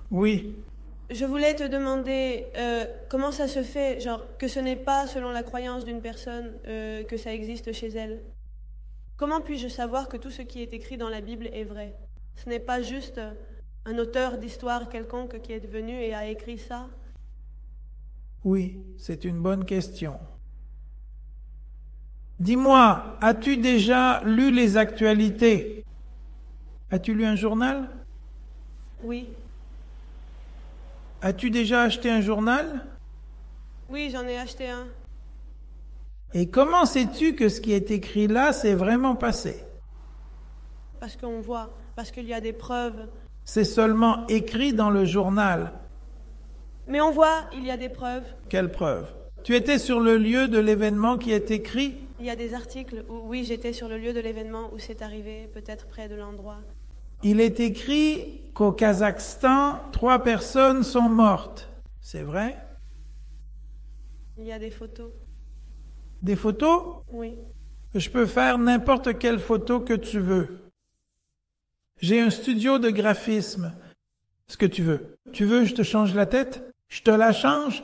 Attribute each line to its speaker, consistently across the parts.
Speaker 1: Oui.
Speaker 2: Je voulais te demander comment ça se fait, genre que ce n'est pas selon la croyance d'une personne que ça existe chez elle. Comment puis-je savoir que tout ce qui est écrit dans la Bible est vrai? Ce n'est pas juste un auteur d'histoire quelconque qui est venu et a écrit ça?
Speaker 1: Oui, c'est une bonne question. Dis-moi, as-tu déjà lu les actualités? As-tu lu un journal?
Speaker 2: Oui.
Speaker 1: As-tu déjà acheté un journal?
Speaker 2: Oui, j'en ai acheté un.
Speaker 1: Et comment sais-tu que ce qui est écrit là, c'est vraiment passé?
Speaker 2: Parce qu'on voit, parce qu'il y a des preuves.
Speaker 1: C'est seulement écrit dans le journal.
Speaker 2: Mais on voit, il y a des preuves.
Speaker 1: Quelle preuve? Tu étais sur le lieu de l'événement qui est écrit?
Speaker 2: Il y a des articles où, oui, j'étais sur le lieu de l'événement où c'est arrivé, peut-être près de l'endroit.
Speaker 1: Il est écrit qu'au Kazakhstan, 3 personnes sont mortes. C'est vrai?
Speaker 2: Il y a des photos.
Speaker 1: Des photos?
Speaker 2: Oui.
Speaker 1: Je peux faire n'importe quelle photo que tu veux. J'ai un studio de graphisme. Ce que tu veux. Tu veux, je te change la tête? Je te la change?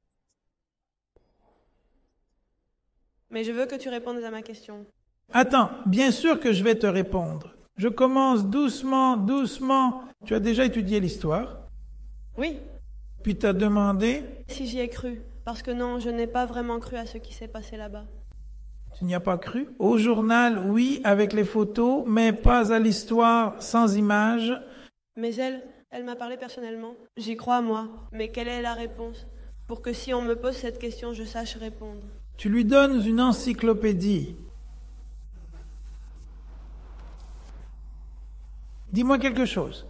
Speaker 2: Mais je veux que tu répondes à ma question.
Speaker 1: Attends, bien sûr que je vais te répondre. Je commence doucement, doucement. Tu as déjà étudié l'histoire?
Speaker 2: Oui,
Speaker 1: Puis tu as demandé?
Speaker 2: si j'y ai cru. Parce que non, je n'ai pas vraiment cru à ce qui s'est passé là-bas.
Speaker 1: Tu n'y as pas cru? Au journal, oui, avec les photos, mais pas à l'histoire sans images.
Speaker 2: Mais elle m'a parlé personnellement. J'y crois, moi. Mais quelle est la réponse? Pour que si on me pose cette question, je sache répondre.
Speaker 1: Tu lui donnes une encyclopédie. Dis-moi quelque chose.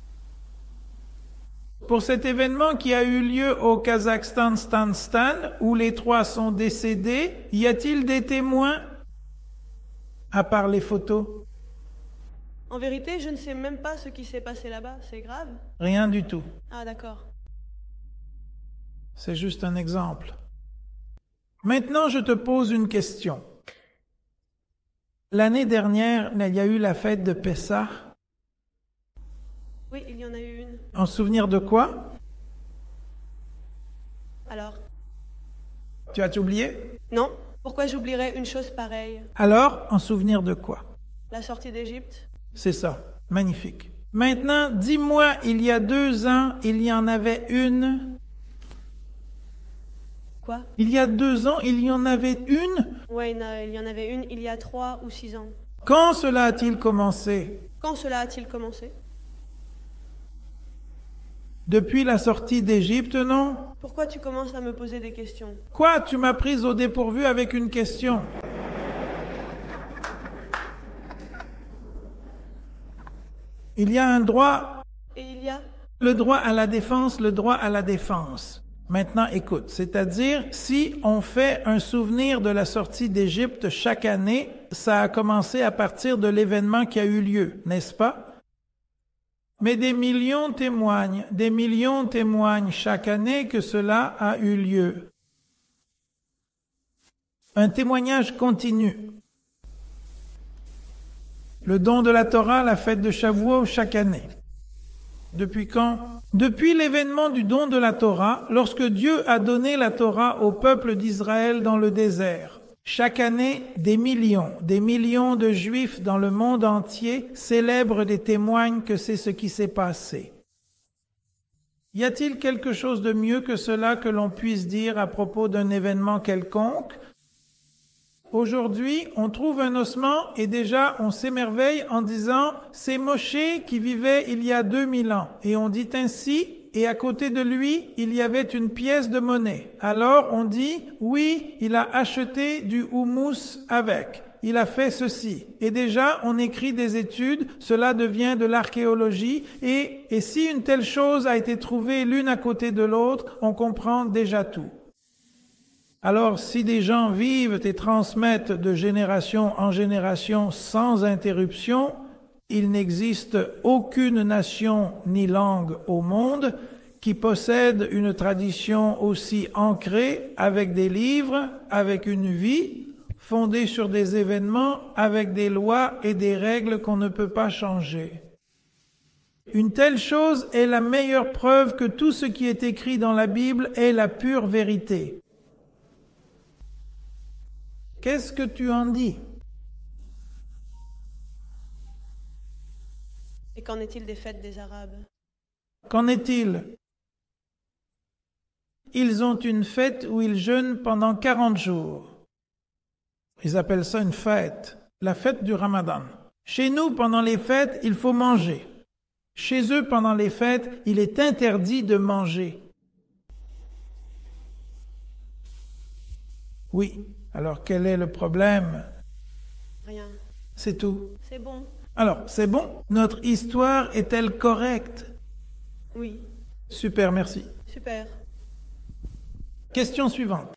Speaker 1: Pour cet événement qui a eu lieu au Kazakhstan, où les 3 sont décédés, y a-t-il des témoins à part les photos?
Speaker 2: En vérité, je ne sais même pas ce qui s'est passé là-bas. C'est grave?
Speaker 1: Rien du tout.
Speaker 2: Ah, d'accord.
Speaker 1: C'est juste un exemple. Maintenant, je te pose une question. L'année dernière, il y a eu la fête de Pessah.
Speaker 2: Oui, il y en a eu une.
Speaker 1: En souvenir de quoi?
Speaker 2: Alors?
Speaker 1: Tu as oublié?
Speaker 2: Non. Pourquoi j'oublierais une chose pareille?
Speaker 1: Alors, en souvenir de quoi?
Speaker 2: La sortie d'Égypte?
Speaker 1: C'est ça. Magnifique. Maintenant, dis-moi, il y a 2 ans, il y en avait une.
Speaker 2: Quoi?
Speaker 1: Il y a 2 ans, il y en avait une?
Speaker 2: Ouais, il y en avait une il y a 3 ou 6 ans.
Speaker 1: Quand cela a-t-il commencé?
Speaker 2: Quand cela a-t-il commencé?
Speaker 1: Depuis la sortie d'Égypte, non?
Speaker 2: Pourquoi tu commences à me poser des questions?
Speaker 1: Quoi? Tu m'as prise au dépourvu avec une question. Il y a un droit,
Speaker 2: Et il y a?
Speaker 1: le droit à la défense, le droit à la défense. Maintenant, écoute, c'est-à-dire, si on fait un souvenir de la sortie d'Égypte chaque année, ça a commencé à partir de l'événement qui a eu lieu, n'est-ce pas? Mais des millions témoignent chaque année que cela a eu lieu. Un témoignage continu. Le don de la Torah, la fête de Shavuot chaque année. Depuis quand? Depuis l'événement du don de la Torah, lorsque Dieu a donné la Torah au peuple d'Israël dans le désert. Chaque année, des millions de Juifs dans le monde entier célèbrent et témoignent que c'est ce qui s'est passé. Y a-t-il quelque chose de mieux que cela que l'on puisse dire à propos d'un événement quelconque? Aujourd'hui, on trouve un ossement et déjà on s'émerveille en disant « c'est Moshe qui vivait il y a 2000 ans ». Et on dit ainsi, et à côté de lui, il y avait une pièce de monnaie. Alors on dit « oui, il a acheté du houmous avec ». Il a fait ceci. Et déjà, on écrit des études, cela devient de l'archéologie, et si une telle chose a été trouvée l'une à côté de l'autre, on comprend déjà tout. Alors, si des gens vivent et transmettent de génération en génération sans interruption, il n'existe aucune nation ni langue au monde qui possède une tradition aussi ancrée avec des livres, avec une vie, fondée sur des événements, avec des lois et des règles qu'on ne peut pas changer. Une telle chose est la meilleure preuve que tout ce qui est écrit dans la Bible est la pure vérité. Qu'est-ce que tu en dis?
Speaker 2: Et qu'en est-il des fêtes des Arabes?
Speaker 1: Qu'en est-il? Ils ont une fête où ils jeûnent pendant 40 jours. Ils appellent ça une fête, la fête du Ramadan. Chez nous, pendant les fêtes, il faut manger. Chez eux, pendant les fêtes, il est interdit de manger. Oui, alors quel est le problème?
Speaker 2: Rien.
Speaker 1: C'est tout.
Speaker 2: C'est bon.
Speaker 1: Alors, c'est bon? Notre histoire est-elle correcte?
Speaker 2: Oui.
Speaker 1: Super, merci.
Speaker 2: Super.
Speaker 1: Question suivante.